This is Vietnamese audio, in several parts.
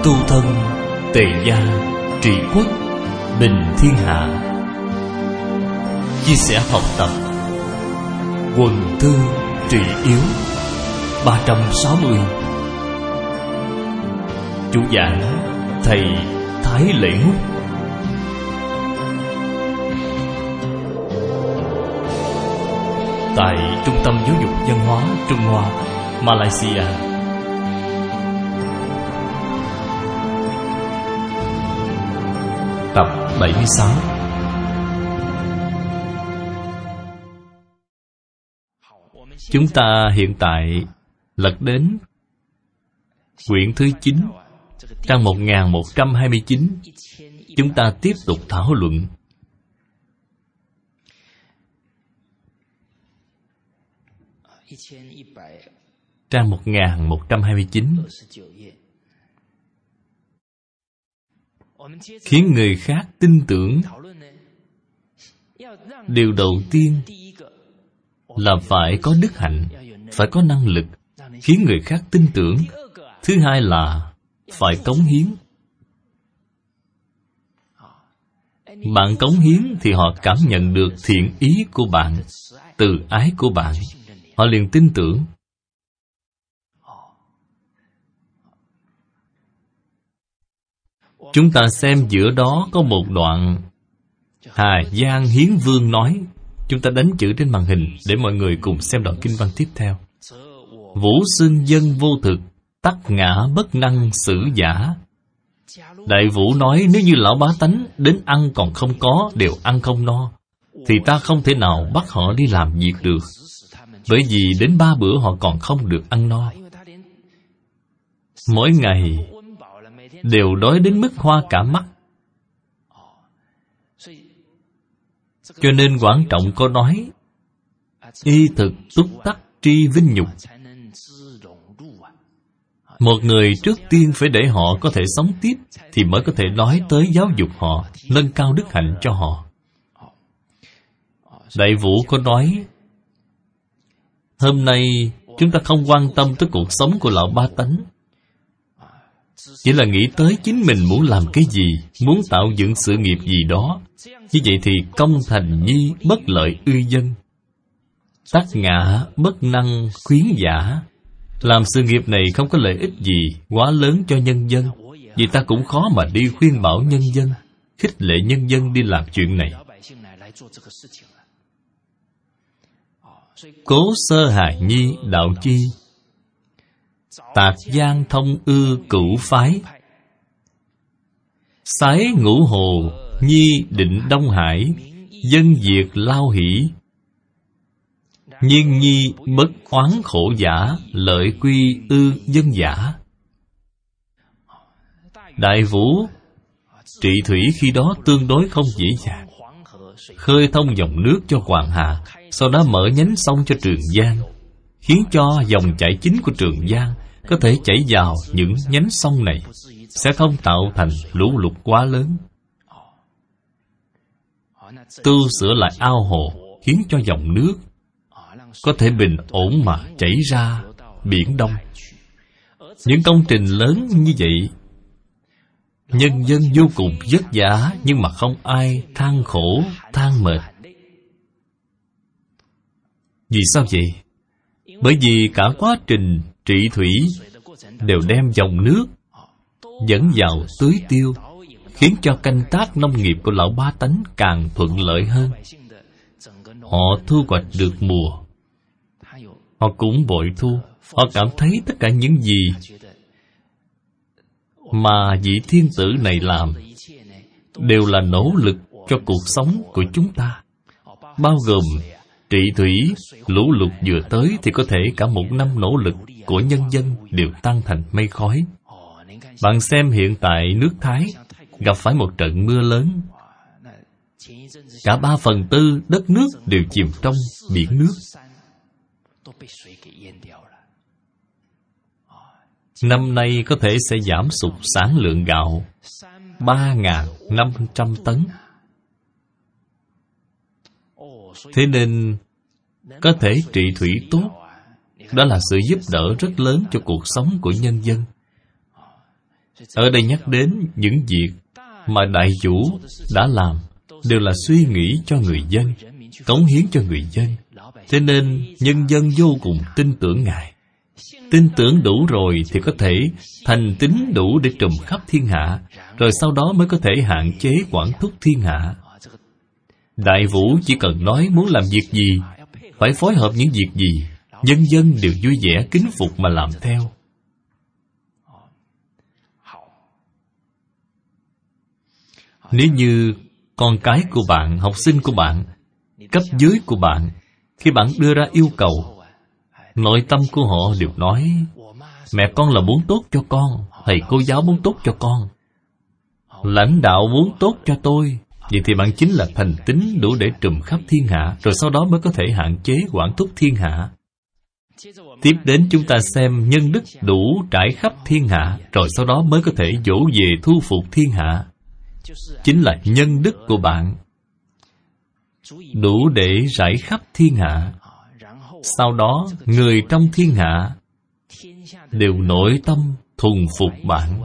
tu thân, tề gia, trị quốc, bình thiên hạ. Chia sẻ học tập, quần thư trị yếu 360. Chủ giảng thầy Thái Lễ Ngúc. Tại Trung tâm Giáo dục Văn hóa Trung Hoa, Malaysia. Tập 76. Chúng ta hiện tại lật đến quyển thứ 9, trang 1129. Chúng ta tiếp tục thảo luận. Trang 1129. Khiến người khác tin tưởng. Điều đầu tiên là phải có đức hạnh, phải có năng lực khiến người khác tin tưởng. Thứ hai là phải cống hiến. Bạn cống hiến thì họ cảm nhận được thiện ý của bạn, từ ái của bạn, họ liền tin tưởng. Chúng ta xem giữa đó có một đoạn Hà Giang Hiến Vương nói. Chúng ta đánh chữ trên màn hình để mọi người cùng xem đoạn kinh văn tiếp theo. Vũ xưng dân vô thực, tắc ngã bất năng xử giả. Đại Vũ nói, nếu như lão bá tánh đến ăn còn không có, đều ăn không no, thì ta không thể nào bắt họ đi làm việc được. Bởi vì đến 3 bữa họ còn không được ăn no. Mỗi ngày đều đói đến mức hoa cả mắt. Cho nên Quảng Trọng có nói, y thực túc tắc tri vinh nhục. Một người trước tiên phải để họ có thể sống tiếp, thì mới có thể nói tới giáo dục họ, nâng cao đức hạnh cho họ. Đại Vũ có nói, hôm nay chúng ta không quan tâm tới cuộc sống của lão ba tánh, chỉ là nghĩ tới chính mình muốn làm cái gì, muốn tạo dựng sự nghiệp gì đó. Như vậy thì công thành nhi bất lợi ư dân, tắc ngã bất năng khuyến giả. Làm sự nghiệp này không có lợi ích gì quá lớn cho nhân dân, vì ta cũng khó mà đi khuyên bảo nhân dân, khích lệ nhân dân đi làm chuyện này. Cố sơ hài nhi đạo chi, tạc giang thông ư cửu phái. Sái ngũ hồ nhi định Đông Hải, dân diệt lao hỷ. Nhiên nhi bất oán khổ giả, lợi quy ư dân giả. Đại Vũ trị thủy khi đó tương đối không dễ dàng. Khơi thông dòng nước cho Hoàng Hà, sau đó mở nhánh sông cho Trường Giang, khiến cho dòng chảy chính của Trường Giang có thể chảy vào những nhánh sông này, sẽ không tạo thành lũ lụt quá lớn. Tu sửa lại ao hồ, khiến cho dòng nước có thể bình ổn mà chảy ra Biển Đông. Những công trình lớn như vậy, nhân dân vô cùng vất vả, nhưng mà không ai than khổ, than mệt. Vì sao vậy? Bởi vì cả quá trình trị thủy đều đem dòng nước dẫn vào tưới tiêu, khiến cho canh tác nông nghiệp của lão ba tánh càng thuận lợi hơn. Họ thu hoạch được mùa, họ cũng bội thu. Họ cảm thấy tất cả những gì mà vị thiên tử này làm đều là nỗ lực cho cuộc sống của chúng ta, bao gồm trị thủy. Lũ lụt vừa tới thì có thể cả một năm nỗ lực của nhân dân đều tan thành mây khói. Bạn xem hiện tại nước Thái gặp phải một trận mưa lớn, cả 3/4 đất nước đều chìm trong biển nước. Năm nay có thể sẽ giảm sụt sản lượng gạo 3.500 tấn. Thế nên có thể trị thủy tốt, đó là sự giúp đỡ rất lớn cho cuộc sống của nhân dân. Ở đây nhắc đến những việc mà đại chủ đã làm đều là suy nghĩ cho người dân, cống hiến cho người dân. Thế nên nhân dân vô cùng tin tưởng Ngài. Tin tưởng đủ rồi thì có thể thành tín đủ để trùm khắp thiên hạ, rồi sau đó mới có thể hạn chế quản thúc thiên hạ. Đại vũ chỉ cần nói muốn làm việc gì, phải phối hợp những việc gì, nhân dân đều vui vẻ kính phục mà làm theo. Nếu như con cái của bạn, học sinh của bạn, cấp dưới của bạn, khi bạn đưa ra yêu cầu, nội tâm của họ đều nói: mẹ con là muốn tốt cho con, thầy cô giáo muốn tốt cho con, lãnh đạo muốn tốt cho tôi. Vậy thì bạn chính là thành tín đủ để trùm khắp thiên hạ, rồi sau đó mới có thể hạn chế quản thúc thiên hạ. Tiếp đến chúng ta xem nhân đức đủ trải khắp thiên hạ, rồi sau đó mới có thể dỗ về thu phục thiên hạ. Chính là nhân đức của bạn đủ để rải khắp thiên hạ. Sau đó người trong thiên hạ đều nội tâm thuần phục bạn.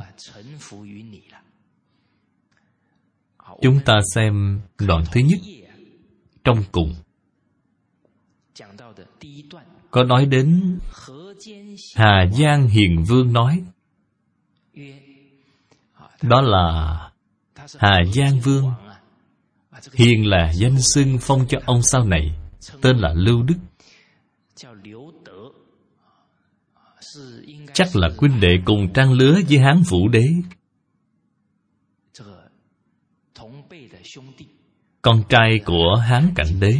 Chúng ta xem đoạn thứ nhất. Trong cùng có nói đến Hà Giang Hiền Vương nói. Đó là Hà Giang Vương. Hiền là danh xưng phong cho ông sau này, tên là Lưu Đức. Chắc là huynh đệ cùng trang lứa với Hán Vũ Đế. Con trai của Hán Cảnh Đế.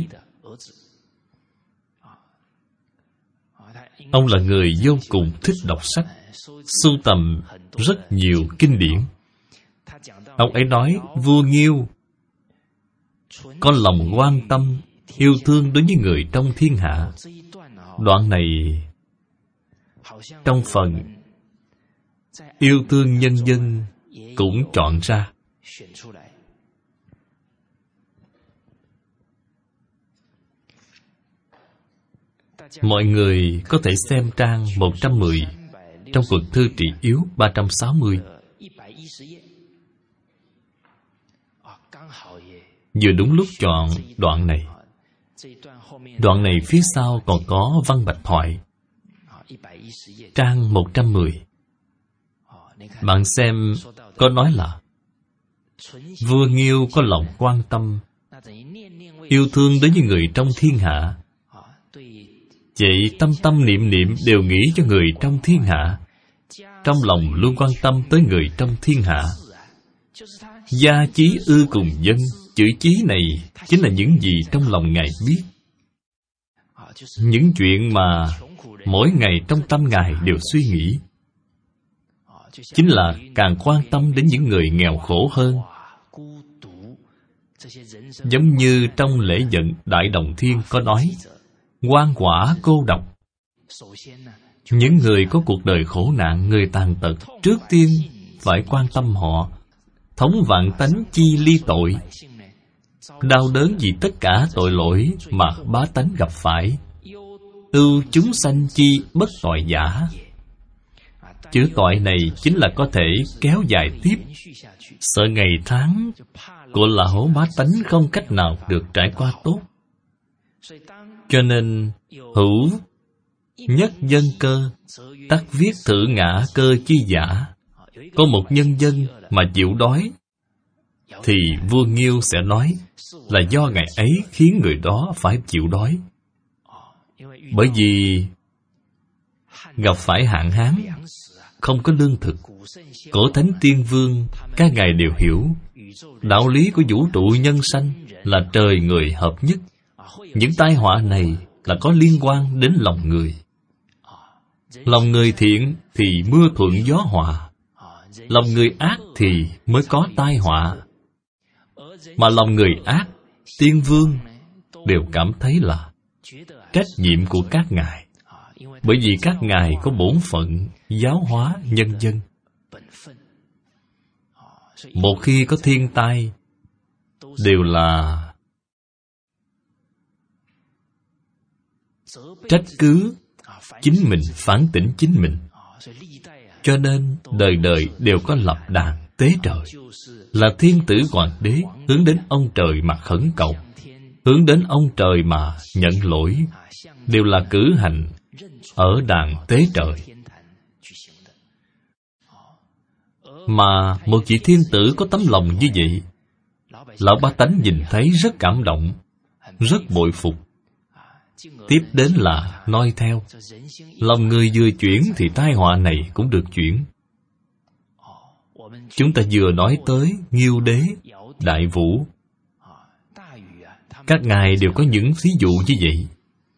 Ông là người vô cùng thích đọc sách, sưu tầm rất nhiều kinh điển. Ông ấy nói vua Nghiêu có lòng quan tâm, yêu thương đối với người trong thiên hạ. Đoạn này trong phần yêu thương nhân dân cũng chọn ra. Mọi người có thể xem trang 110 trong cuộc thư Trị Yếu 360. Vừa đúng lúc chọn đoạn này. Đoạn này phía sau còn có văn bạch thoại. Trang 110. Bạn xem có nói là vua Nghiêu có lòng quan tâm, yêu thương đến những người trong thiên hạ. Vậy tâm tâm niệm niệm đều nghĩ cho người trong thiên hạ, trong lòng luôn quan tâm tới người trong thiên hạ. Gia chí ư cùng dân. Chữ chí này chính là những gì trong lòng Ngài biết, những chuyện mà mỗi ngày trong tâm Ngài đều suy nghĩ. Chính là càng quan tâm đến những người nghèo khổ hơn. Giống như trong lễ vận Đại Đồng Thiên có nói, oan quả cô độc. Những người có cuộc đời khổ nạn, người tàn tật, trước tiên phải quan tâm họ. Thống vạn tánh chi ly tội. Đau đớn vì tất cả tội lỗi mà bá tánh gặp phải. Ưu chúng sanh chi bất tội giả. Chữ tội này chính là có thể kéo dài tiếp, sợ ngày tháng của lão bá tánh không cách nào được trải qua tốt. Cho nên hữu nhất dân cơ, tắc viết thử ngã cơ chi giả. Có một nhân dân mà chịu đói, thì vua Nghiêu sẽ nói là do ngày ấy khiến người đó phải chịu đói. Bởi vì gặp phải hạn hán, không có lương thực. Cổ thánh tiên vương các ngài đều hiểu đạo lý của vũ trụ nhân sanh là trời người hợp nhất. Những tai họa này là có liên quan đến lòng người. Lòng người thiện thì mưa thuận gió hòa, lòng người ác thì mới có tai họa. Mà lòng người ác, tiên vương đều cảm thấy là trách nhiệm của các ngài, bởi vì các ngài có bổn phận giáo hóa nhân dân. Một khi có thiên tai, đều là trách cứ chính mình, phản tỉnh chính mình. Cho nên đời đời đều có lập đàn tế trời. Là thiên tử hoàng đế hướng đến ông trời mà khẩn cầu, hướng đến ông trời mà nhận lỗi, đều là cử hành ở đàn tế trời. Mà một vị thiên tử có tấm lòng như vậy, lão bá tánh nhìn thấy rất cảm động, rất bội phục. Tiếp đến là noi theo. Lòng người vừa chuyển thì tai họa này cũng được chuyển. Chúng ta vừa nói tới Nghiêu Đế, Đại Vũ, các ngài đều có những ví dụ như vậy,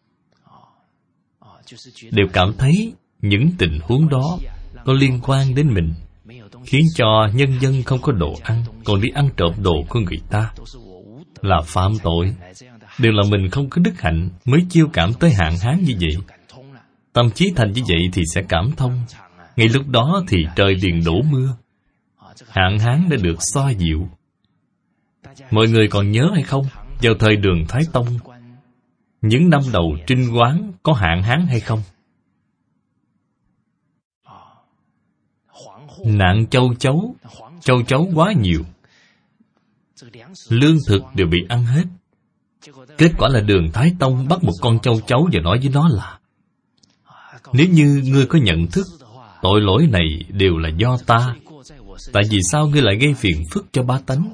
đều cảm thấy những tình huống đó có liên quan đến mình, khiến cho nhân dân không có đồ ăn, còn đi ăn trộm đồ của người ta, là phạm tội. Đều là mình không có đức hạnh mới chiêu cảm tới hạn hán như vậy. Tâm trí thành như vậy thì sẽ cảm thông. Ngay lúc đó thì trời liền đổ mưa, hạn hán đã được xoa dịu. Mọi người còn nhớ hay không? Vào thời Đường Thái Tông, những năm đầu Trinh Quán có hạn hán hay không? Nạn châu chấu quá nhiều, lương thực đều bị ăn hết. Kết quả là Đường Thái Tông bắt một con châu chấu và nói với nó là: nếu như ngươi có nhận thức, tội lỗi này đều là do ta, tại vì sao ngươi lại gây phiền phức cho bá tánh?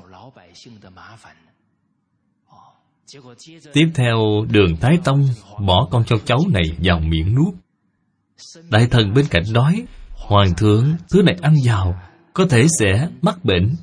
Tiếp theo Đường Thái Tông bỏ con châu chấu này vào miệng nuốt. Đại thần bên cạnh nói: Hoàng thượng, thứ này ăn vào có thể sẽ mắc bệnh.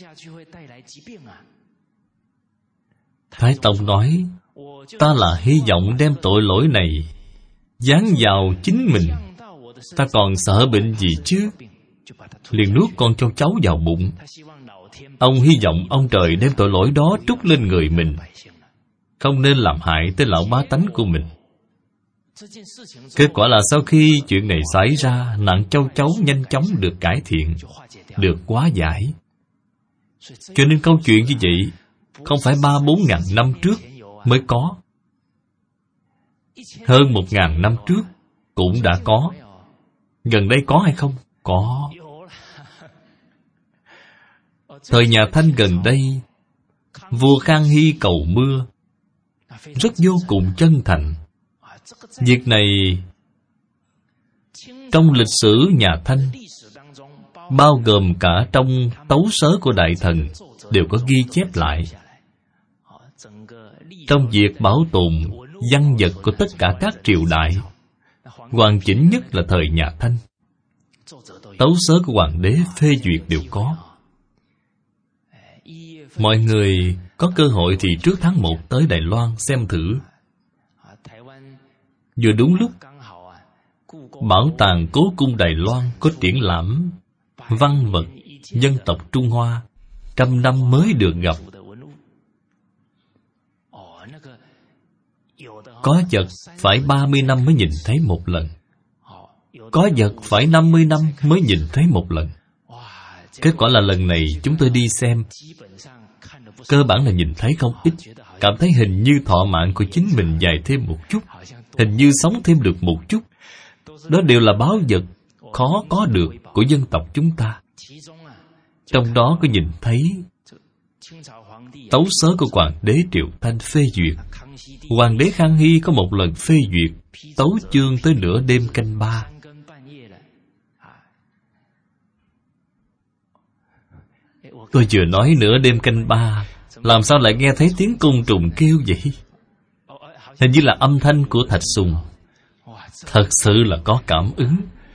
Thái Tông nói: ta là hy vọng đem tội lỗi này dán vào chính mình, ta còn sợ bệnh gì chứ? Liền nuốt con châu chấu vào bụng. Ông hy vọng ông trời đem tội lỗi đó trút lên người mình, không nên làm hại tới lão bá tánh của mình. Kết quả là sau khi chuyện này xảy ra, nạn châu chấu nhanh chóng được cải thiện, được hóa giải. Cho nên câu chuyện như vậy không phải 3-4 ngàn năm trước mới có, hơn 1.000 năm trước cũng đã có. Gần đây có hay không? Có. Thời nhà Thanh gần đây, vua Khang Hy cầu mưa rất vô cùng chân thành. Việc này trong lịch sử nhà Thanh, bao gồm cả trong tấu sớ của đại thần, đều có ghi chép lại. Trong việc bảo tồn văn vật của tất cả các triều đại, hoàn chỉnh nhất là thời nhà Thanh. Tấu sớ của hoàng đế phê duyệt đều có. Mọi người có cơ hội thì trước tháng 1 tới Đài Loan xem thử. Vừa đúng lúc Bảo tàng Cố cung Đài Loan có triển lãm văn vật dân tộc Trung Hoa 100 năm mới được gặp. Có vật phải 30 năm mới nhìn thấy một lần, có vật phải 50 năm mới nhìn thấy một lần. Kết quả là lần này chúng tôi đi xem, cơ bản là nhìn thấy không ít, cảm thấy hình như thọ mạng của chính mình dài thêm một chút, hình như sống thêm được một chút. Đó đều là báu vật khó có được của dân tộc chúng ta. Trong đó có nhìn thấy tấu sớ của hoàng đế Triệu Thanh phê duyệt. Hoàng đế Khang Hy có một lần phê duyệt tấu chương tới nửa đêm canh 3. Tôi vừa nói nửa đêm canh 3, làm sao lại nghe thấy tiếng côn trùng kêu vậy? Hình như là âm thanh của thạch sùng. Thật sự là có cảm ứng.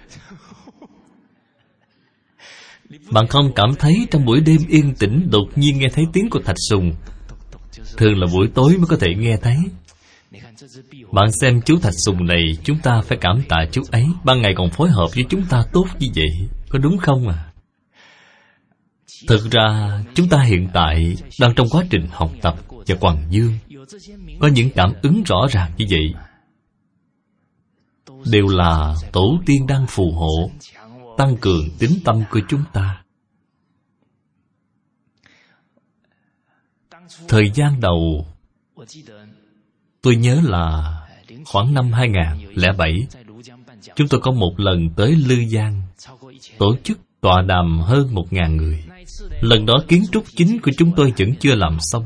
Bạn không cảm thấy trong buổi đêm yên tĩnh đột nhiên nghe thấy tiếng của thạch sùng? Thường là buổi tối mới có thể nghe thấy. Bạn xem chú thạch sùng này, chúng ta phải cảm tạ chú ấy, ban ngày còn phối hợp với chúng ta tốt như vậy, có đúng không à? Thực ra chúng ta hiện tại đang trong quá trình học tập và quằn dương, có những cảm ứng rõ ràng như vậy, đều là tổ tiên đang phù hộ, tăng cường tín tâm của chúng ta. Thời gian đầu, tôi nhớ là khoảng năm 2007, Chúng tôi có một lần tới Lư Giang, tổ chức tọa đàm hơn 1000 người. Lần đó kiến trúc chính của chúng tôi vẫn chưa làm xong.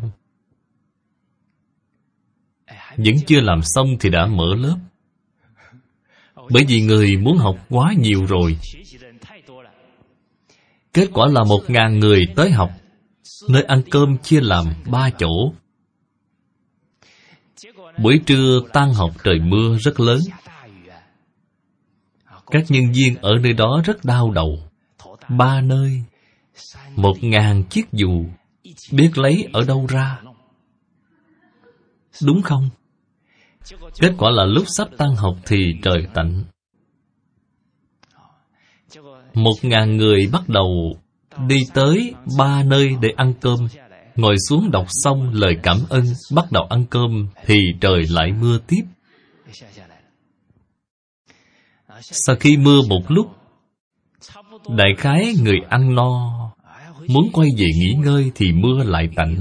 Vẫn chưa làm xong thì đã mở lớp. Bởi vì người muốn học quá nhiều rồi. Kết quả là 1000 người tới học. Nơi ăn cơm chia làm 3 chỗ. Buổi trưa tan học trời mưa rất lớn. Các nhân viên ở nơi đó rất đau đầu. 3 nơi, 1000 chiếc dù, biết lấy ở đâu ra? Đúng không? Kết quả là lúc sắp tan học thì trời tạnh. 1000 người bắt đầu đi tới 3 nơi để ăn cơm. Ngồi xuống đọc xong lời cảm ơn, bắt đầu ăn cơm thì trời lại mưa tiếp. Sau khi mưa một lúc, đại khái người ăn no, muốn quay về nghỉ ngơi thì mưa lại tạnh.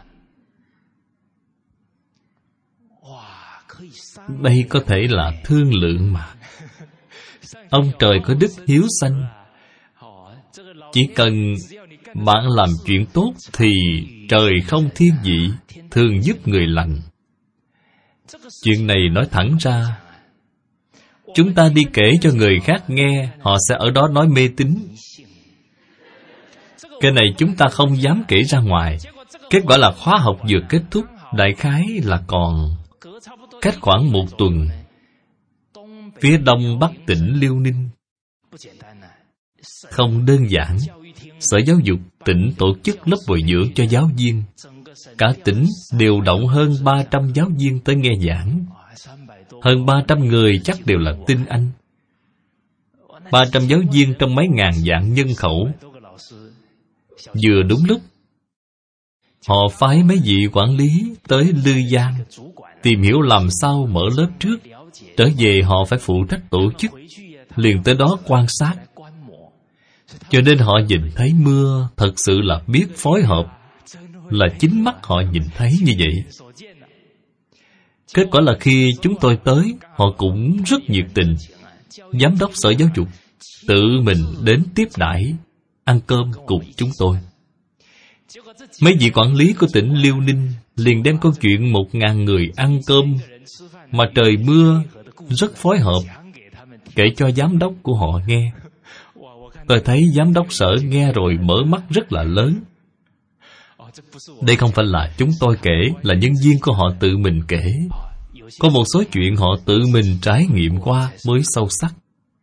Đây có thể là thương lượng mà. Ông trời có đức hiếu sanh. Chỉ cần bạn làm chuyện tốt thì trời không thiên vị, thường giúp người lành. Chuyện này nói thẳng ra, chúng ta đi kể cho người khác nghe, họ sẽ ở đó nói mê tín. Cái này chúng ta không dám kể ra ngoài. Kết quả là khóa học vừa kết thúc, đại khái là còn cách khoảng 1 tuần. Phía đông bắc tỉnh Liêu Ninh. Không đơn giản. Sở Giáo dục tỉnh tổ chức lớp bồi dưỡng cho giáo viên. Cả tỉnh điều động hơn 300 giáo viên tới nghe giảng. Hơn 300 người chắc đều là tinh anh. 300 giáo viên trong mấy ngàn vạn nhân khẩu. Vừa đúng lúc, họ phái mấy vị quản lý tới Lư Giang tìm hiểu làm sao mở lớp trước. Trở về họ phải phụ trách tổ chức, liền tới đó quan sát. Cho nên họ nhìn thấy mưa thật sự là biết phối hợp, là chính mắt họ nhìn thấy như vậy. Kết quả là khi chúng tôi tới, họ cũng rất nhiệt tình. Giám đốc Sở Giáo dục tự mình đến tiếp đãi, ăn cơm cùng chúng tôi. Mấy vị quản lý của tỉnh Liêu Ninh liền đem câu chuyện 1000 người ăn cơm mà trời mưa rất phối hợp kể cho giám đốc của họ nghe. Tôi thấy giám đốc sở nghe rồi mở mắt rất là lớn. Đây không phải là chúng tôi kể, là nhân viên của họ tự mình kể. Có một số chuyện họ tự mình trải nghiệm qua mới sâu sắc.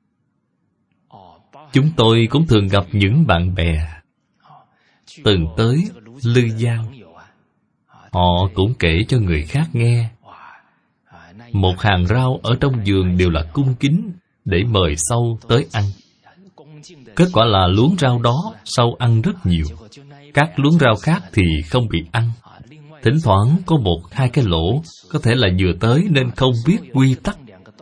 Chúng tôi cũng thường gặp những bạn bè từng tới Lư Giang. Họ cũng kể cho người khác nghe. Một hàng rau ở trong vườn đều là cung kính để mời sâu tới ăn. Kết quả là luống rau đó sâu ăn rất nhiều. Các luống rau khác thì không bị ăn. Thỉnh thoảng có 1-2 cái lỗ, có thể là vừa tới nên không biết quy tắc.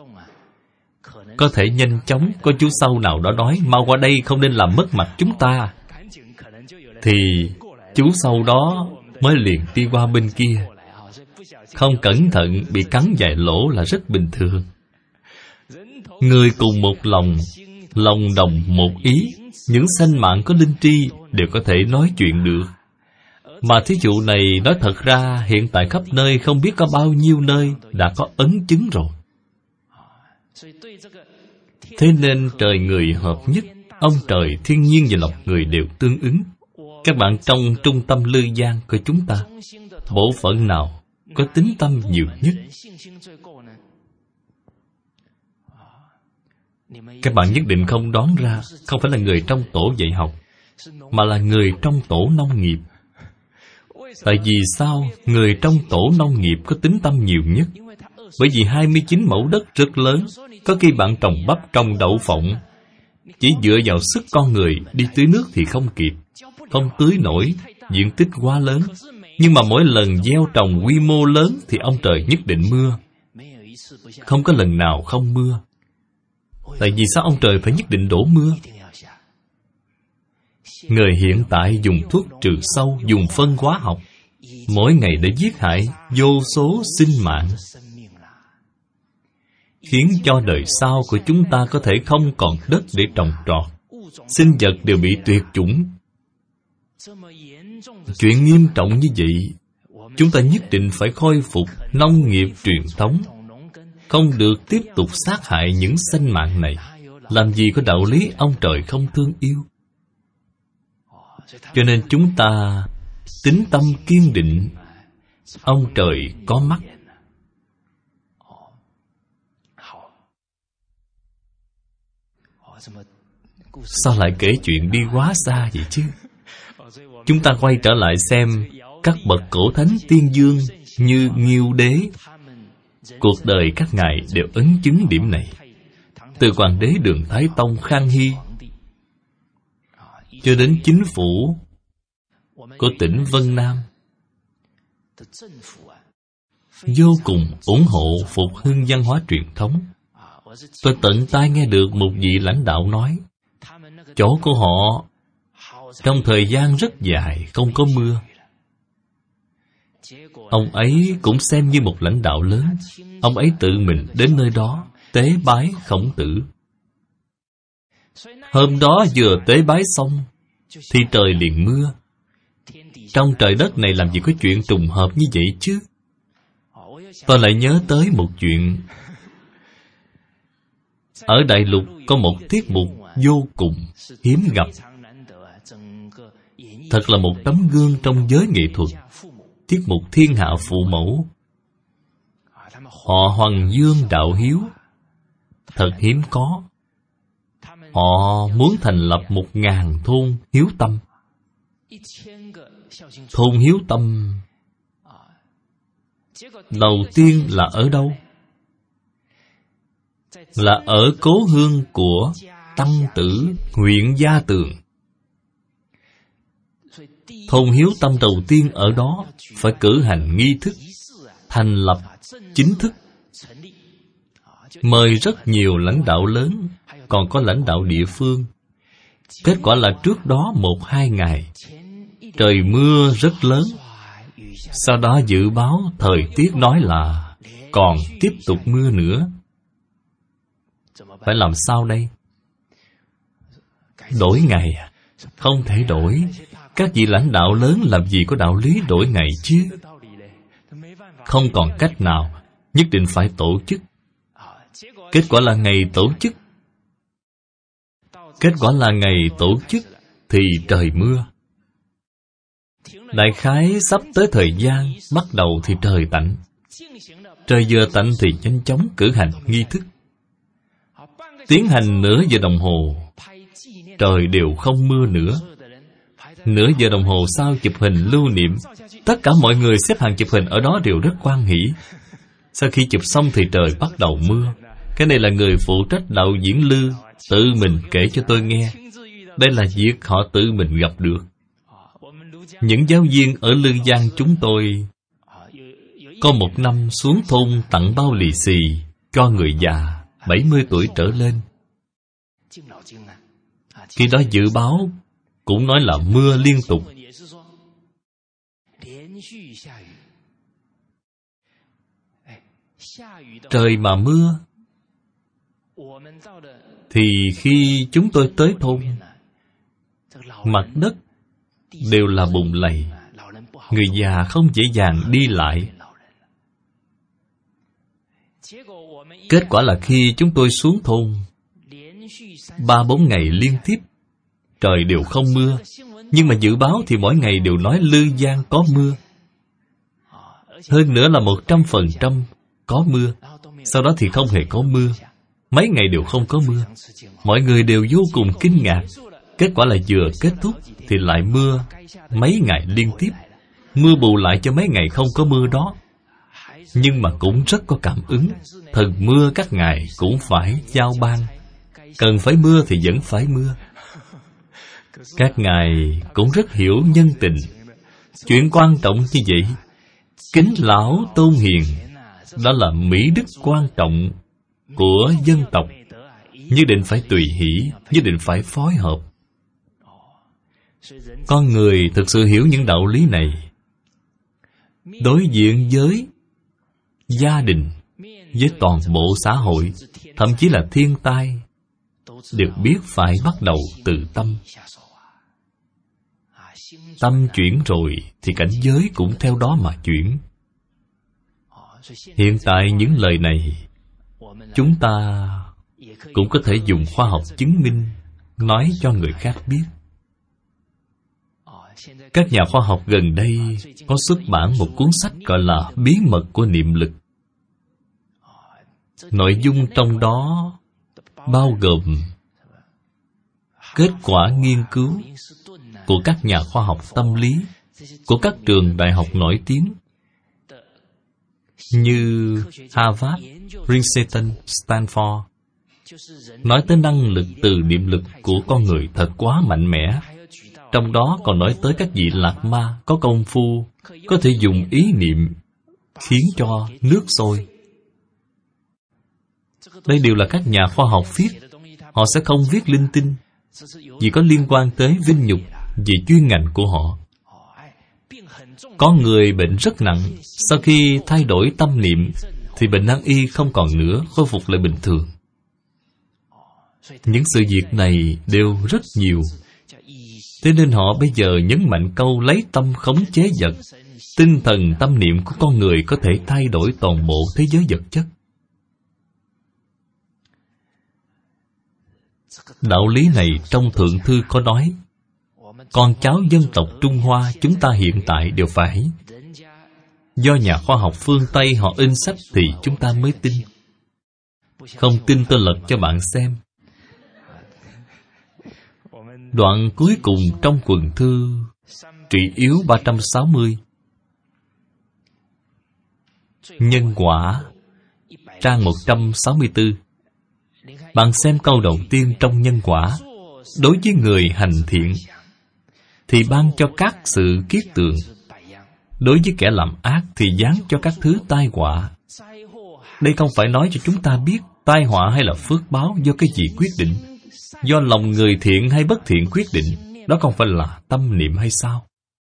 Có thể nhanh chóng có chú sâu nào đó nói mau qua đây, không nên làm mất mặt chúng ta. Thì chú sâu đó mới liền đi qua bên kia. Không cẩn thận bị cắn vài lỗ là rất bình thường. Người cùng một lòng, lòng đồng một ý. Những sanh mạng có linh tri đều có thể nói chuyện được. Mà thí dụ này nói thật ra hiện tại khắp nơi không biết có bao nhiêu nơi đã có ấn chứng rồi. Thế nên trời người hợp nhất, ông trời, thiên nhiên và lòng người đều tương ứng. Các bạn trong trung tâm Lư Giang của chúng ta, bộ phận nào có tín tâm nhiều nhất? Các bạn nhất định không đoán ra, không phải là người trong tổ dạy học, mà là người trong tổ nông nghiệp. Tại vì sao người trong tổ nông nghiệp có tín tâm nhiều nhất? Bởi vì 29 mẫu đất rất lớn. Có khi bạn trồng bắp, trồng đậu phộng, chỉ dựa vào sức con người đi tưới nước thì không kịp, không tưới nổi, diện tích quá lớn. Nhưng mà mỗi lần gieo trồng quy mô lớn thì ông trời nhất định mưa. Không có lần nào không mưa. Tại vì sao ông trời phải nhất định đổ mưa? Người hiện tại dùng thuốc trừ sâu, dùng phân hóa học, mỗi ngày để giết hại vô số sinh mạng. khiến cho đời sau của chúng ta có thể không còn đất để trồng trọt, sinh vật đều bị tuyệt chủng. Chuyện nghiêm trọng như vậy, chúng ta nhất định phải khôi phục nông nghiệp truyền thống, không được tiếp tục sát hại những sinh mạng này. Làm gì có đạo lý ông trời không thương yêu. Cho nên chúng ta tín tâm kiên định, ông trời có mắt. Sao lại kể chuyện đi quá xa vậy chứ? Chúng ta quay trở lại xem các bậc cổ thánh tiên dương như Nghiêu Đế. Cuộc đời các ngài đều ấn chứng điểm này. Từ Hoàng đế Đường Thái Tông Khang Hy cho đến chính phủ của tỉnh Vân Nam vô cùng ủng hộ phục hưng văn hóa truyền thống. Tôi tận tai nghe được một vị lãnh đạo nói, chỗ của họ trong thời gian rất dài không có mưa. Ông ấy cũng xem như một lãnh đạo lớn. Ông ấy tự mình đến nơi đó tế bái Khổng Tử. Hôm đó vừa tế bái xong thì trời liền mưa. Trong trời đất này làm gì có chuyện trùng hợp như vậy chứ? Tôi lại nhớ tới một chuyện. Ở Đại Lục có một tiết mục vô cùng hiếm gặp, thật là một tấm gương trong giới nghệ thuật. Tiết mục Thiên Hạ Phụ Mẫu. Họ Hoàng Dương đạo hiếu, thật hiếm có. Họ muốn thành lập 1000 thôn hiếu tâm. Thôn hiếu tâm đầu tiên là ở đâu? Là ở cố hương của Tăng Tử huyện Gia Tường. Thôn hiếu tâm đầu tiên ở đó phải cử hành nghi thức thành lập chính thức, mời rất nhiều lãnh đạo lớn, còn có lãnh đạo địa phương. Kết quả là trước đó 1-2 ngày trời mưa rất lớn. Sau đó dự báo thời tiết nói là còn tiếp tục mưa nữa. Phải làm sao đây? Đổi ngày à? Không thể đổi. Các vị lãnh đạo lớn làm gì có đạo lý đổi ngày chứ? Không còn cách nào, nhất định phải tổ chức. Kết quả là ngày tổ chức. Thì trời mưa. Đại khái sắp tới thời gian bắt đầu thì trời tạnh. Trời vừa tạnh thì nhanh chóng cử hành nghi thức. Tiến hành nửa giờ đồng hồ, trời đều không mưa nữa. Nửa giờ đồng hồ sau chụp hình lưu niệm. Tất cả mọi người xếp hàng chụp hình ở đó đều rất hoan hỉ. Sau khi chụp xong thì trời bắt đầu mưa. Cái này là người phụ trách đạo diễn Lư tự mình kể cho tôi nghe. Đây là việc họ tự mình gặp được. Những giáo viên ở Lư Giang chúng tôi có một năm xuống thôn tặng bao lì xì cho người già 70 tuổi trở lên. Khi đó dự báo cũng nói là mưa liên tục. Trời mà mưa thì khi chúng tôi tới thôn, mặt đất đều là bùn lầy. Người già không dễ dàng đi lại. Kết quả là khi chúng tôi xuống thôn 3-4 ngày liên tiếp trời đều không mưa. Nhưng mà dự báo thì mỗi ngày đều nói Lư Giang có mưa. Hơn nữa là 100% có mưa. Sau đó thì không hề có mưa. Mấy ngày đều không có mưa. Mọi người đều vô cùng kinh ngạc. Kết quả là vừa kết thúc thì lại mưa mấy ngày liên tiếp. Mưa bù lại cho mấy ngày không có mưa đó. Nhưng mà cũng rất có cảm ứng. Thần mưa các ngài cũng phải giao ban. Cần phải mưa thì vẫn phải mưa. Các ngài cũng rất hiểu nhân tình. Chuyện quan trọng như vậy, kính lão tôn hiền, đó là mỹ đức quan trọng của dân tộc. Nhất định phải tùy hỷ, nhất định phải phối hợp. Con người thực sự hiểu những đạo lý này, đối diện với gia đình, với toàn bộ xã hội, thậm chí là thiên tai, đều biết phải bắt đầu từ tâm. Tâm chuyển rồi thì cảnh giới cũng theo đó mà chuyển. Hiện tại những lời này chúng ta cũng có thể dùng khoa học chứng minh, nói cho người khác biết. Các nhà khoa học gần đây có xuất bản một cuốn sách gọi là Bí mật của niệm lực. Nội dung trong đó bao gồm kết quả nghiên cứu của các nhà khoa học tâm lý của các trường đại học nổi tiếng như Harvard, Princeton, Stanford, nói tới năng lực từ niệm lực của con người thật quá mạnh mẽ. Trong đó còn nói tới các vị lạc ma có công phu, có thể dùng ý niệm khiến cho nước sôi. Đây đều là các nhà khoa học viết. Họ sẽ không viết linh tinh, vì có liên quan tới vinh nhục về chuyên ngành của họ. Có người bệnh rất nặng, sau khi thay đổi tâm niệm thì bệnh nan y không còn nữa, khôi phục lại bình thường. Những sự việc này đều rất nhiều. Thế nên họ bây giờ nhấn mạnh câu lấy tâm khống chế vật. Tinh thần tâm niệm của con người có thể thay đổi toàn bộ thế giới vật chất. Đạo lý này trong Thượng Thư có nói, con cháu dân tộc Trung Hoa chúng ta hiện tại đều phải do nhà khoa học phương Tây họ in sách thì chúng ta mới tin. Không tin tôi lật cho bạn xem. Đoạn cuối cùng trong quần thư Trị Yếu 360, Nhân Quả, trang 164. Bạn xem câu đầu tiên trong Nhân Quả. Đối với người hành thiện thì ban cho các sự kiết tượng, đối với kẻ làm ác thì giáng cho các thứ tai họa. Đây không phải nói cho chúng ta biết tai họa hay là phước báo do cái gì quyết định, do lòng người thiện hay bất thiện quyết định. Đó không phải là tâm niệm hay sao?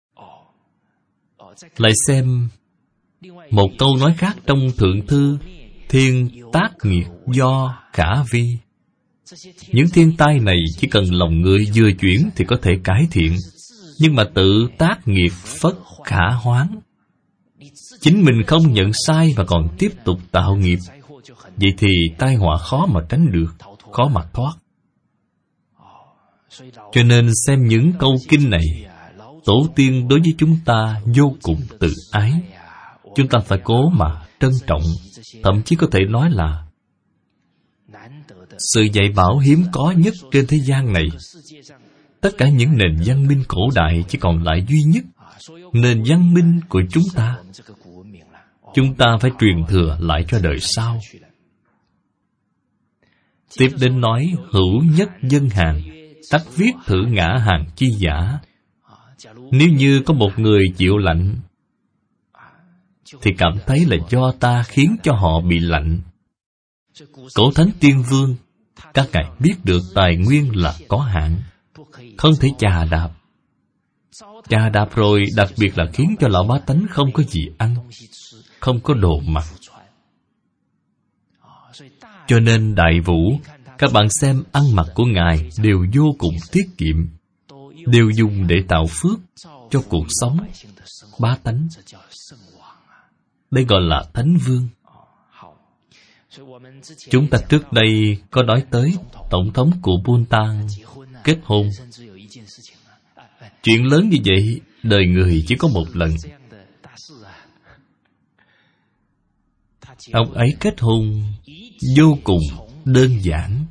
Lại xem một câu nói khác trong Thượng Thư Thiên tác nghiệt do khả vi. Những thiên tai này chỉ cần lòng người vừa chuyển thì có thể cải thiện, nhưng mà tự tác nghiệp phất khả hoán. Chính mình không nhận sai mà còn tiếp tục tạo nghiệp, vậy thì tai họa khó mà tránh được, khó mà thoát. Cho nên xem những câu kinh này, Tổ tiên đối với chúng ta vô cùng từ ái. Chúng ta phải cố mà trân trọng, thậm chí có thể nói là sự dạy bảo hiếm có nhất trên thế gian này. Tất cả những nền văn minh cổ đại chỉ còn lại duy nhất nền văn minh của chúng ta. Chúng ta phải truyền thừa lại cho đời sau. Tiếp đến nói hữu nhất dân hàng, tắc viết thử ngã hàng chi giả. Nếu như có một người chịu lạnh thì cảm thấy là do ta khiến cho họ bị lạnh. Cổ Thánh Tiên Vương, các ngài biết được tài nguyên là có hạn, không thể chà đạp. Chà đạp rồi đặc biệt là khiến cho lão bá tánh không có gì ăn, không có đồ mặc. Cho nên Đại Vũ, các bạn xem ăn mặc của ngài đều vô cùng tiết kiệm, đều dùng để tạo phước cho cuộc sống bá tánh. Đây gọi là Thánh Vương. Chúng ta trước đây có nói tới Tổng thống của Bhutan kết hôn. Chuyện lớn như vậy, đời người chỉ có một lần. Ông ấy kết hôn vô cùng đơn giản.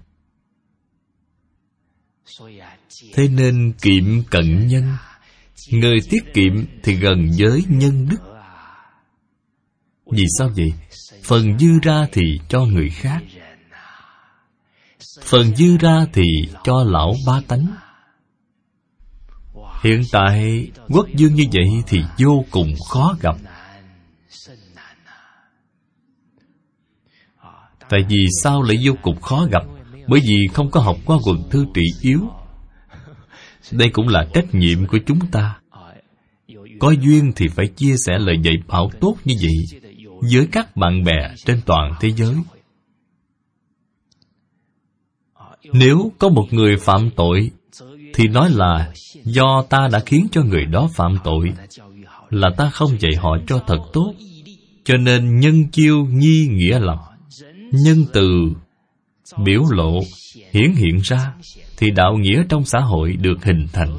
Thế nên kiệm cận nhân. Người tiết kiệm thì gần với nhân đức. Vì sao vậy? Phần dư ra thì cho người khác, phần dư ra thì cho lão bá tánh. Hiện tại quốc dương như vậy thì vô cùng khó gặp. Tại vì sao lại vô cùng khó gặp? Bởi vì không có học qua quần thư Trị Yếu. Đây cũng là trách nhiệm của chúng ta. Có duyên thì phải chia sẻ lời dạy bảo tốt như vậy, với các bạn bè trên toàn thế giới. Nếu có một người phạm tội, thì nói là do ta đã khiến cho người đó phạm tội, là ta không dạy họ cho thật tốt. Cho nên nhân chiêu nhi nghĩa lập, nhân từ biểu lộ hiển hiện ra, thì đạo nghĩa trong xã hội được hình thành.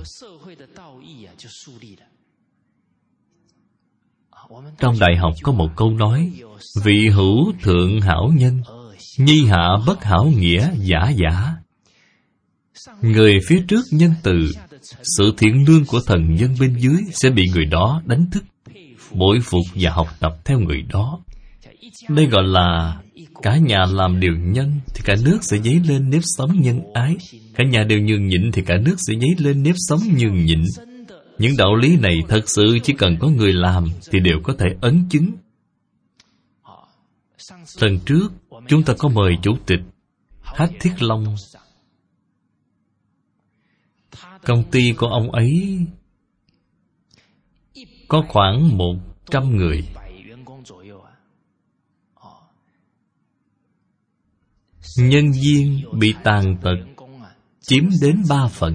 Trong đại học có một câu nói: vị hữu thượng hảo nhân, nhi hạ bất hảo nghĩa giả giả. Người phía trước nhân từ, sự thiện lương của thần nhân bên dưới sẽ bị người đó đánh thức, bội phục và học tập theo người đó. Đây gọi là cả nhà làm điều nhân thì cả nước sẽ dấy lên nếp sống nhân ái. Cả nhà đều nhường nhịn thì cả nước sẽ dấy lên nếp sống nhường nhịn. Những đạo lý này thật sự chỉ cần có người làm thì đều có thể ấn chứng. Lần trước chúng ta có mời Chủ tịch Hách Thiết Long. Công ty của ông ấy có khoảng 100 người. Nhân viên bị tàn tật chiếm đến 3 phần.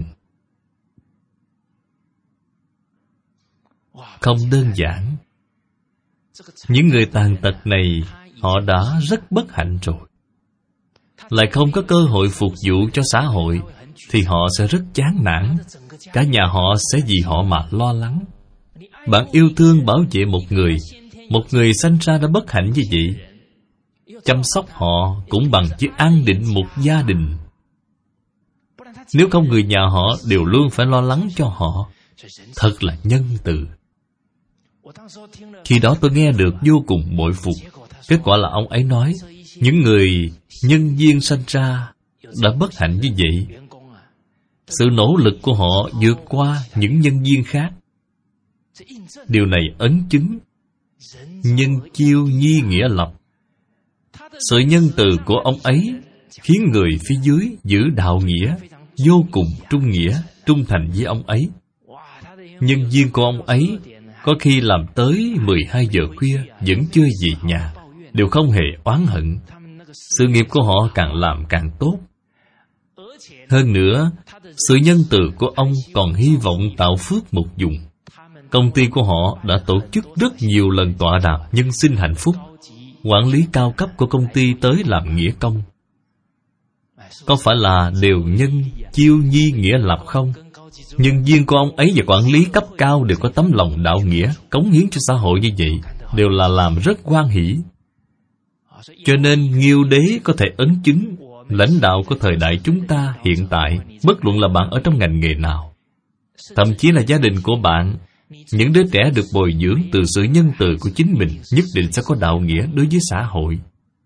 Không đơn giản. Những người tàn tật này họ đã rất bất hạnh rồi, lại không có cơ hội phục vụ cho xã hội, thì họ sẽ rất chán nản. Cả nhà họ sẽ vì họ mà lo lắng. Bạn yêu thương bảo vệ một người sanh ra đã bất hạnh như vậy, chăm sóc họ cũng bằng với an định một gia đình. Nếu không, người nhà họ đều luôn phải lo lắng cho họ. Thật là nhân từ. Khi đó tôi nghe được vô cùng bội phục. Kết quả là ông ấy nói, những người nhân viên sanh ra đã bất hạnh như vậy, sự nỗ lực của họ vượt qua những nhân viên khác. Điều này ấn chứng nhân chiêu nhi nghĩa lập. Sự nhân từ của ông ấy khiến người phía dưới giữ đạo nghĩa, vô cùng trung nghĩa, trung thành với ông ấy. Nhân viên của ông ấy có khi làm tới 12 giờ khuya vẫn chưa về nhà, đều không hề oán hận. Sự nghiệp của họ càng làm càng tốt. Hơn nữa, sự nhân từ của ông còn hy vọng tạo phước một vùng. Công ty của họ đã tổ chức rất nhiều lần tọa đàm nhân sinh hạnh phúc. Quản lý cao cấp của công ty tới làm nghĩa công. Có phải là đều nhân chiêu nhi nghĩa lập không? Nhân viên của ông ấy và quản lý cấp cao đều có tấm lòng đạo nghĩa, cống hiến cho xã hội như vậy, đều là làm rất hoan hỷ. Cho nên Nghiêu Đế có thể ấn chứng lãnh đạo của thời đại chúng ta hiện tại, bất luận là bạn ở trong ngành nghề nào, thậm chí là gia đình của bạn, những đứa trẻ được bồi dưỡng từ sự nhân từ của chính mình nhất định sẽ có đạo nghĩa đối với xã hội.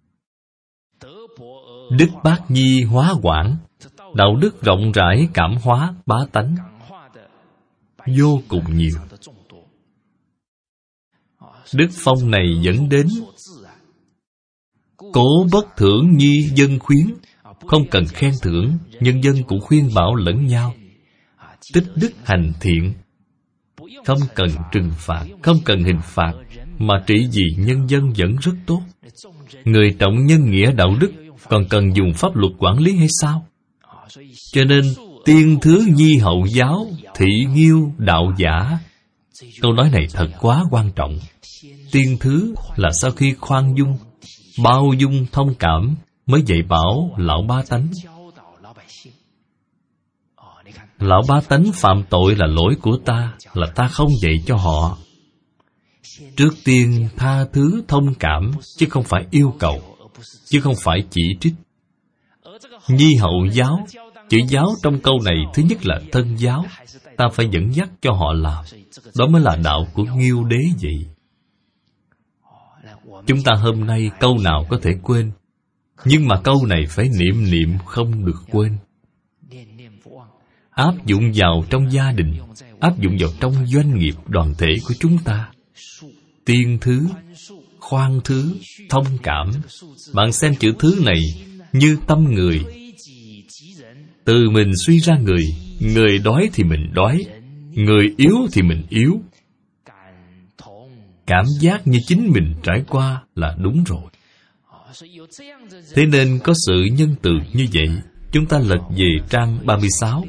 Đức Bát Nhi hóa quảng, đạo đức rộng rãi cảm hóa bá tánh, vô cùng nhiều. Đức phong này dẫn đến cố bất thưởng nhi dân khuyến. Không cần khen thưởng, nhân dân cũng khuyên bảo lẫn nhau. Tích đức hành thiện, không cần trừng phạt, không cần hình phạt, mà trị vì nhân dân vẫn rất tốt. Người trọng nhân nghĩa đạo đức còn cần dùng pháp luật quản lý hay sao? Cho nên tiên thứ nhi hậu giáo, thị nghiêu đạo giả. Câu nói này thật quá quan trọng. Tiên thứ là sau khi khoan dung, bao dung thông cảm mới dạy bảo lão bá tánh. Lão bá tánh phạm tội là lỗi của ta, là ta không dạy cho họ. Trước tiên tha thứ thông cảm, chứ không phải yêu cầu, chứ không phải chỉ trích. Nhi hậu giáo, chữ giáo trong câu này thứ nhất là thân giáo, ta phải dẫn dắt cho họ làm. Đó mới là đạo của Nghiêu Đế vậy. Chúng ta hôm nay câu nào có thể quên, nhưng mà câu này phải niệm niệm không được quên. Áp dụng vào trong gia đình, áp dụng vào trong doanh nghiệp đoàn thể của chúng ta. Tiên thứ, khoan thứ, thông cảm. Bạn xem chữ thứ này như tâm người. Từ mình suy ra người. Người đói thì mình đói, người yếu thì mình yếu. cảm giác như chính mình trải qua là đúng rồi. Thế nên có sự nhân từ như vậy. Chúng ta lật về trang 36.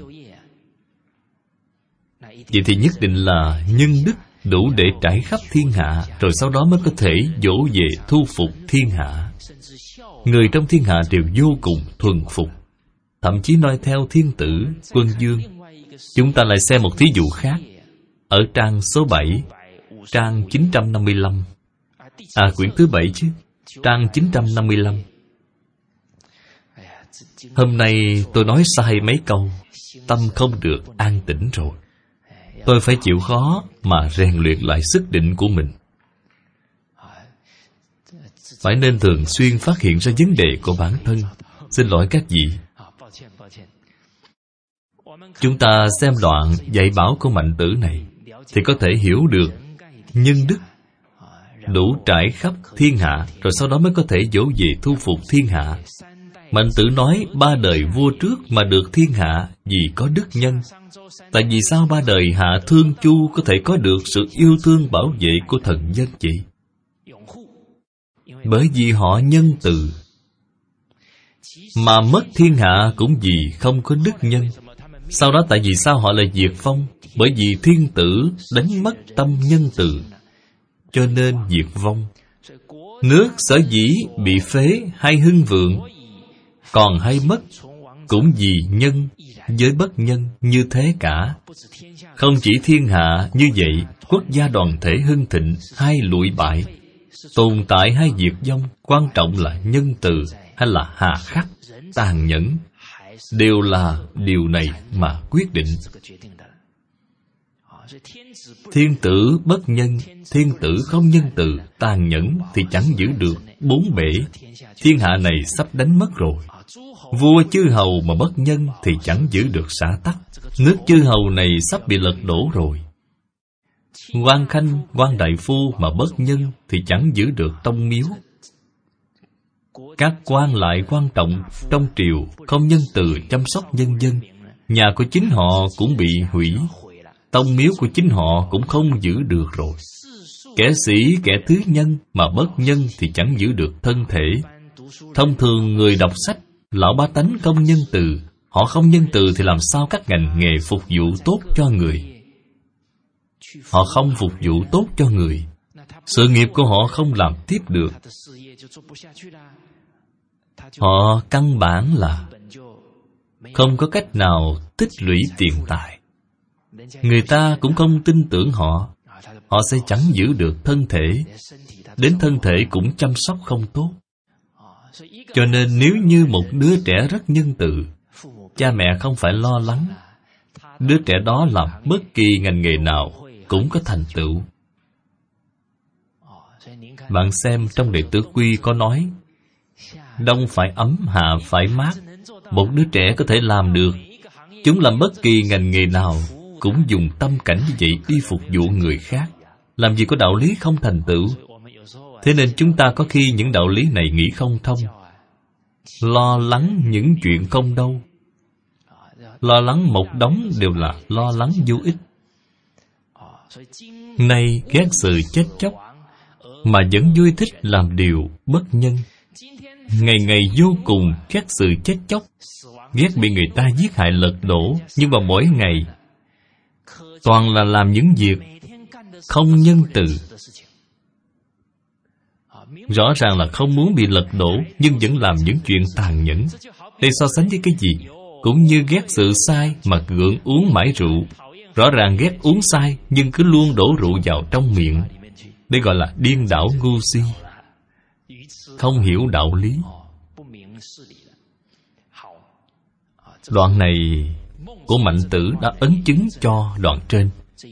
Vậy thì nhất định là nhân đức đủ để trải khắp thiên hạ, rồi sau đó mới có thể dỗ về thu phục thiên hạ. Người trong thiên hạ đều vô cùng thuần phục, thậm chí noi theo thiên tử, quân vương. Chúng ta lại xem một thí dụ khác. Ở trang số 7, trang 955. Quyển thứ 7 chứ, trang 955. Hôm nay tôi nói sai mấy câu, tâm không được an tĩnh rồi. Tôi phải chịu khó mà rèn luyện lại sức định của mình. Phải nên thường xuyên phát hiện ra vấn đề của bản thân. Xin lỗi các vị. Chúng ta xem đoạn dạy bảo của Mạnh Tử này thì có thể hiểu được nhân đức đủ trải khắp thiên hạ, rồi sau đó mới có thể dỗ về thu phục thiên hạ. Mạnh Tử nói 3 đời vua trước mà được thiên hạ vì có đức nhân. Tại vì sao 3 đời Hạ Thương Chu có thể có được sự yêu thương bảo vệ của thần dân vậy? Bởi vì họ nhân từ. Mà mất thiên hạ cũng vì không có đức nhân. Sau đó tại vì sao họ lại diệt vong? Bởi vì thiên tử đánh mất tâm nhân từ, cho nên diệt vong. Nước sở dĩ bị phế hay hưng vượng, còn hay mất, cũng vì nhân với bất nhân như thế cả. Không chỉ thiên hạ như vậy, quốc gia đoàn thể hưng thịnh hay lụi bại, tồn tại hay diệt vong, quan trọng là nhân từ hay là hà khắc, tàn nhẫn, đều là điều này mà quyết định. Thiên tử bất nhân, thiên tử không nhân từ, tàn nhẫn thì chẳng giữ được bốn bể. Thiên hạ này sắp đánh mất rồi. Vua chư hầu mà bất nhân thì chẳng giữ được xã tắc. Nước chư hầu này sắp bị lật đổ rồi. Quan khanh, quan đại phu mà bất nhân thì chẳng giữ được tông miếu. Các quan lại quan trọng trong triều không nhân từ chăm sóc nhân dân, nhà của chính họ cũng bị hủy, tông miếu của chính họ cũng không giữ được rồi. Kẻ sĩ, kẻ thứ nhân mà bất nhân thì chẳng giữ được thân thể. Thông thường người đọc sách, lão bá tánh không nhân từ. Họ không nhân từ thì làm sao các ngành nghề phục vụ tốt cho người? Họ không phục vụ tốt cho người, sự nghiệp của họ không làm tiếp được. Họ căn bản là không có cách nào tích lũy tiền tài. Người ta cũng không tin tưởng họ. Họ sẽ chẳng giữ được thân thể, đến thân thể cũng chăm sóc không tốt. Cho nên nếu như một đứa trẻ rất nhân từ, cha mẹ không phải lo lắng. Đứa trẻ đó làm bất kỳ ngành nghề nào cũng có thành tựu. Bạn xem trong Đệ Tử Quy có nói, đông phải ấm, hạ phải mát. Một đứa trẻ có thể làm được. Chúng làm bất kỳ ngành nghề nào cũng dùng tâm cảnh như vậy đi phục vụ người khác. Làm gì có đạo lý không thành tựu. Thế nên chúng ta có khi những đạo lý này nghĩ không thông, lo lắng những chuyện không đâu. Lo lắng một đống đều là lo lắng vô ích. Nay ghét sự chết chóc mà vẫn vui thích làm điều bất nhân. Ngày ngày vô cùng ghét sự chết chóc, ghét bị người ta giết hại lật đổ. Nhưng mà mỗi ngày toàn là làm những việc không nhân từ. Rõ ràng là không muốn bị lật đổ, nhưng vẫn làm những chuyện tàn nhẫn. Đây so sánh với cái gì? Cũng như ghét sự sai mà gượng uống mãi rượu. Rõ ràng ghét uống sai, nhưng cứ luôn đổ rượu vào trong miệng. Đây gọi là điên đảo ngu si, không hiểu đạo lý. Đoạn này của Mạnh Tử đã ấn chứng cho đoạn trên.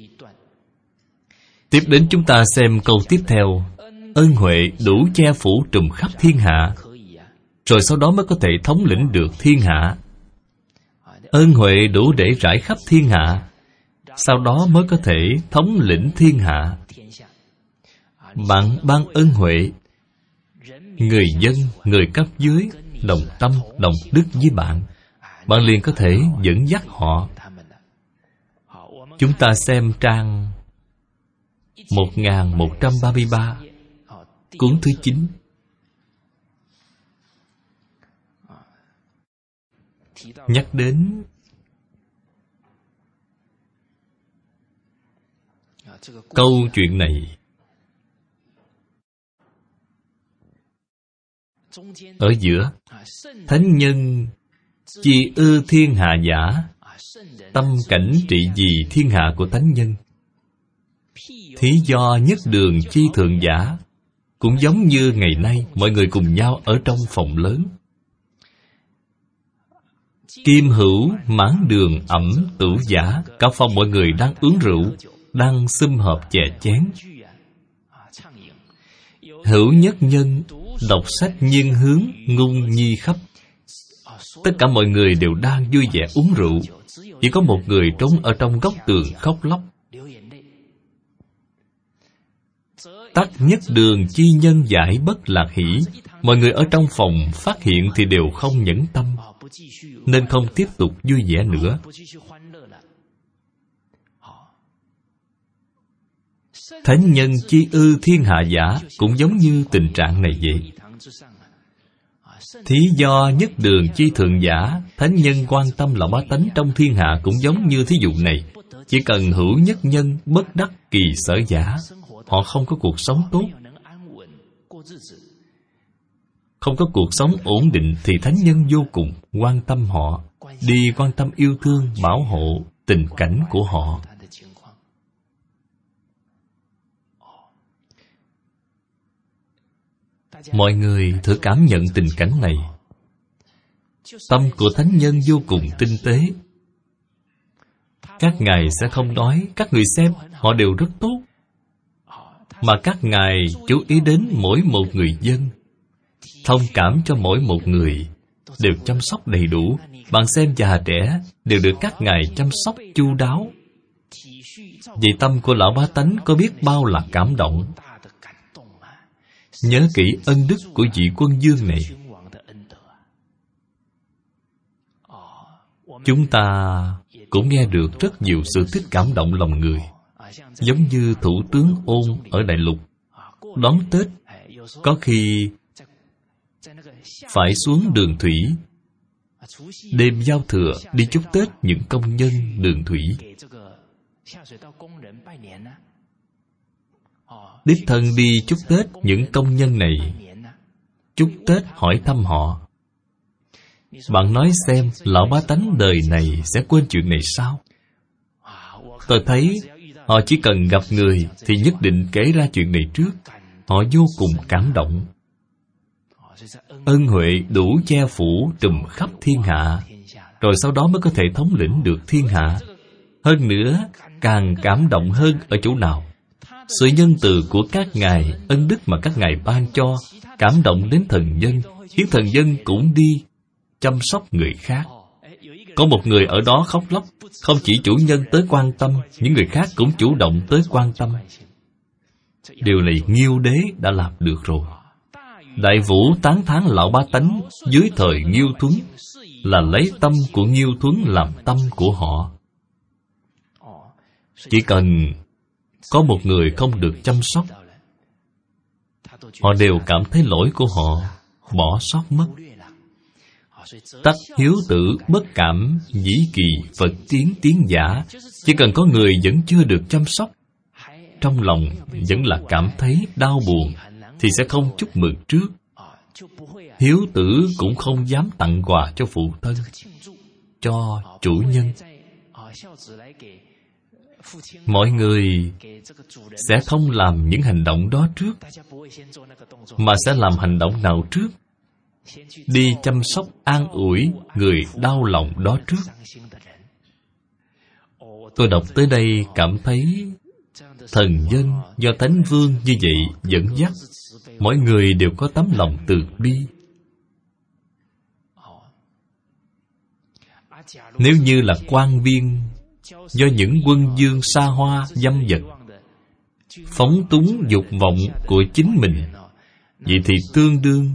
Tiếp đến chúng ta xem câu tiếp theo. Ân huệ đủ che phủ trùm khắp thiên hạ, rồi sau đó mới có thể thống lĩnh được thiên hạ. Ân huệ đủ để rải khắp thiên hạ, sau đó mới có thể thống lĩnh thiên hạ. Bạn ban ân huệ, người dân, người cấp dưới đồng tâm, đồng đức với bạn, bạn liền có thể dẫn dắt họ. Chúng ta xem trang 1133, cuốn thứ 9. Nhắc đến câu chuyện này. Ở giữa, thánh nhân chi ư thiên hạ giả, tâm cảnh trị vì thiên hạ của thánh nhân. Thí do nhất đường chi thượng giả, cũng giống như ngày nay mọi người cùng nhau ở trong phòng lớn. Kim hữu mãn đường ẩm tửu giả, cả phòng mọi người đang uống rượu, đang sum họp chè chén. Hữu nhất nhân đọc sách nhiên hướng ngung nhi khắp. Tất cả mọi người đều đang vui vẻ uống rượu, chỉ có một người trốn ở trong góc tường khóc lóc. Tắc nhất đường chi nhân giải bất lạc hỷ. Mọi người ở trong phòng phát hiện thì đều không nhẫn tâm, nên không tiếp tục vui vẻ nữa. Thánh nhân chi ư thiên hạ giả, cũng giống như tình trạng này vậy. Thí do nhất đường chi thượng giả, thánh nhân quan tâm là bá tánh trong thiên hạ cũng giống như thí dụ này. Chỉ cần hữu nhất nhân bất đắc kỳ sở giả, họ không có cuộc sống tốt, không có cuộc sống ổn định, thì thánh nhân vô cùng quan tâm họ, đi quan tâm yêu thương, bảo hộ tình cảnh của họ. Mọi người thử cảm nhận tình cảnh này. Tâm của thánh nhân vô cùng tinh tế. Các ngài sẽ không nói, các người xem, họ đều rất tốt. Mà các ngài chú ý đến mỗi một người dân, thông cảm cho mỗi một người, đều chăm sóc đầy đủ. Bạn xem già trẻ đều được các ngài chăm sóc chu đáo. Vì tâm của lão bá tánh có biết bao là cảm động. Nhớ kỹ ân đức của vị quân vương này. Chúng ta cũng nghe được rất nhiều sự tích cảm động lòng người. Giống như Thủ tướng Ôn ở Đại Lục, đón Tết có khi phải xuống đường thủy, đêm giao thừa đi chúc Tết những công nhân đường thủy. Đích thân đi chúc Tết những công nhân này, chúc Tết hỏi thăm họ. Bạn nói xem, lão bá tánh đời này sẽ quên chuyện này sao? Tôi thấy họ chỉ cần gặp người thì nhất định kể ra chuyện này trước. Họ vô cùng cảm động. Ân huệ đủ che phủ trùm khắp thiên hạ, rồi sau đó mới có thể thống lĩnh được thiên hạ. Hơn nữa, càng cảm động hơn ở chỗ nào? Sự nhân từ của các ngài, ân đức mà các ngài ban cho, cảm động đến thần dân, khiến thần dân cũng đi chăm sóc người khác. Có một người ở đó khóc lóc, không chỉ chủ nhân tới quan tâm, những người khác cũng chủ động tới quan tâm. Điều này Nghiêu đế đã làm được rồi. Đại Vũ tán thán lão bá tánh dưới thời Nghiêu Thuấn là lấy tâm của Nghiêu Thuấn làm tâm của họ. Chỉ cần có một người không được chăm sóc, họ đều cảm thấy lỗi của họ, bỏ sót mất. Tắc hiếu tử bất cảm, dĩ kỳ Phật tiến tiến giả. Chỉ cần có người vẫn chưa được chăm sóc, trong lòng vẫn là cảm thấy đau buồn, thì sẽ không chúc mừng trước. Hiếu tử cũng không dám tặng quà cho phụ thân, cho chủ nhân. Mọi người sẽ không làm những hành động đó trước, mà sẽ làm hành động nào trước? Đi chăm sóc an ủi người đau lòng đó trước. Tôi đọc tới đây cảm thấy thần dân do Thánh Vương như vậy dẫn dắt, mỗi người đều có tấm lòng từ bi. Nếu như là quan viên do những quân vương xa hoa dâm dật, phóng túng dục vọng của chính mình, vậy thì tương đương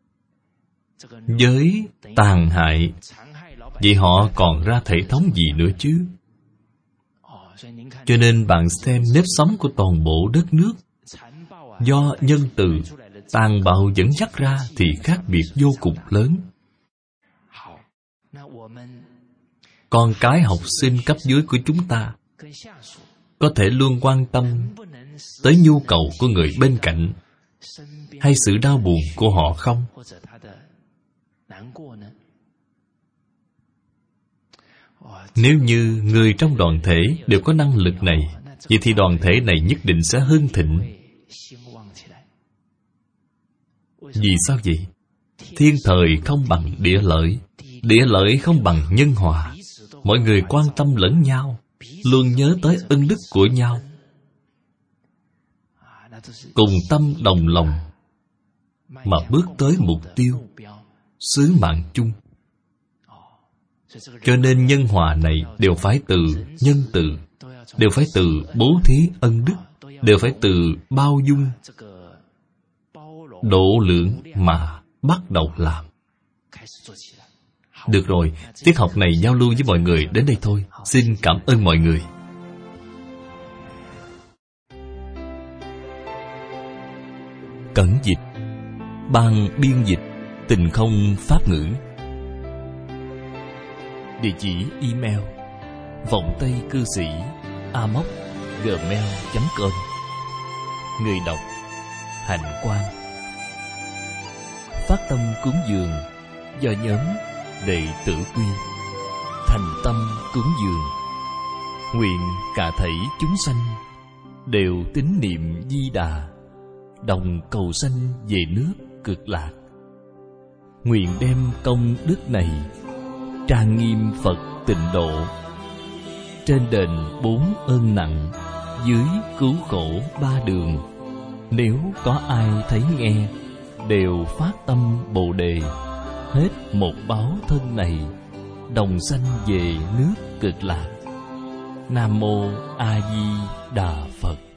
với tàn hại. Vậy họ còn ra thể thống gì nữa chứ? Cho nên bạn xem nếp sống của toàn bộ đất nước, do nhân từ, tàn bạo dẫn dắt ra thì khác biệt vô cùng lớn. Con cái học sinh cấp dưới của chúng ta có thể luôn quan tâm tới nhu cầu của người bên cạnh hay sự đau buồn của họ không? Nếu như người trong đoàn thể đều có năng lực này, vậy thì đoàn thể này nhất định sẽ hưng thịnh. Vì sao vậy? Thiên thời không bằng địa lợi, địa lợi không bằng nhân hòa. Mọi người quan tâm lẫn nhau, luôn nhớ tới ân đức của nhau, cùng tâm đồng lòng mà bước tới mục tiêu, sứ mạng chung. Cho nên nhân hòa này đều phải từ nhân từ, đều phải từ bố thí ân đức, đều phải từ bao dung, độ lượng mà bắt đầu làm. Được rồi, tiết học này giao lưu với mọi người đến đây thôi. Xin cảm ơn mọi người. Cẩn dịch, ban biên dịch Tình Không Pháp ngữ. Địa chỉ email vọng tây cư sĩ amos@gmail.com. Người đọc Hạnh Quang. Phát tâm cúng dường do nhóm Đệ tử Quy. Thành tâm cúng dường, nguyện cả thảy chúng sanh đều tín niệm Di Đà, đồng cầu sanh về nước Cực Lạc. Nguyện đem công đức này trang nghiêm Phật Tịnh Độ, trên đền 4 ơn nặng, dưới cứu khổ 3 đường. Nếu có ai thấy nghe, đều phát tâm Bồ Đề, hết một báo thân này, đồng sanh về nước Cực Lạc. Nam Mô A Di Đà Phật.